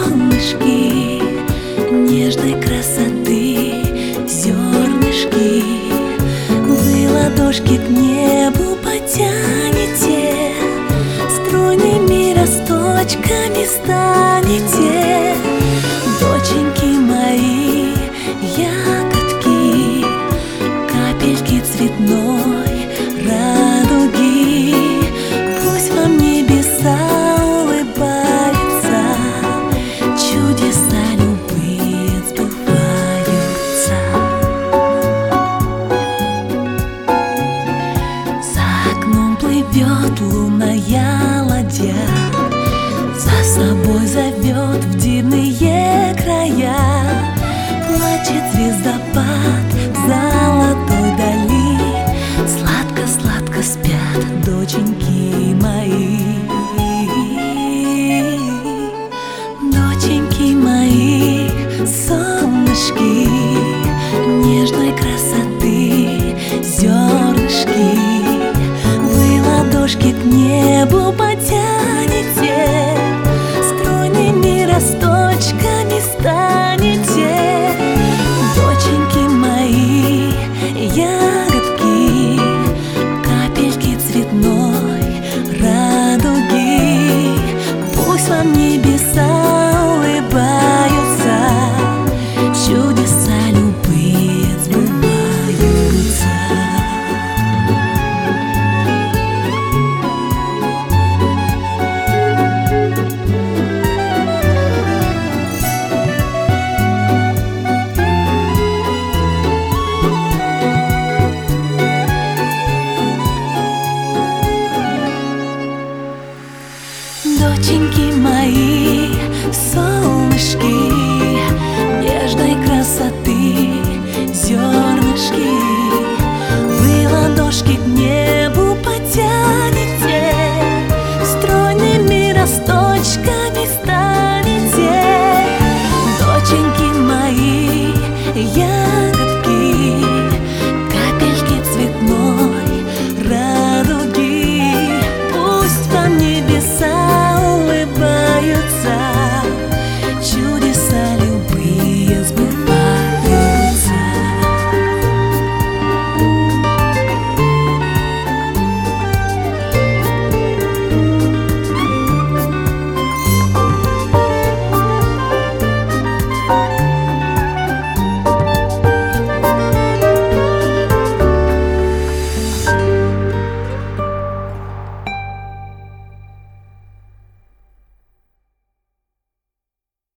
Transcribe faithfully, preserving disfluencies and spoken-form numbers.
солнышки нежной красоты, зернышки. Вы ладошки к небу потянете, стройными росточками станете. Доченьки мои, ягодки, капельки цветной радуги. Пусть вам небеса улыбаются, чудеса любые сбываются. За окном плывет лунная ладья, за собой зовет в дивные края. Плачет звездопад в золотой дали, сладко-сладко спят доченьки мои. Доченьки мои, солнышки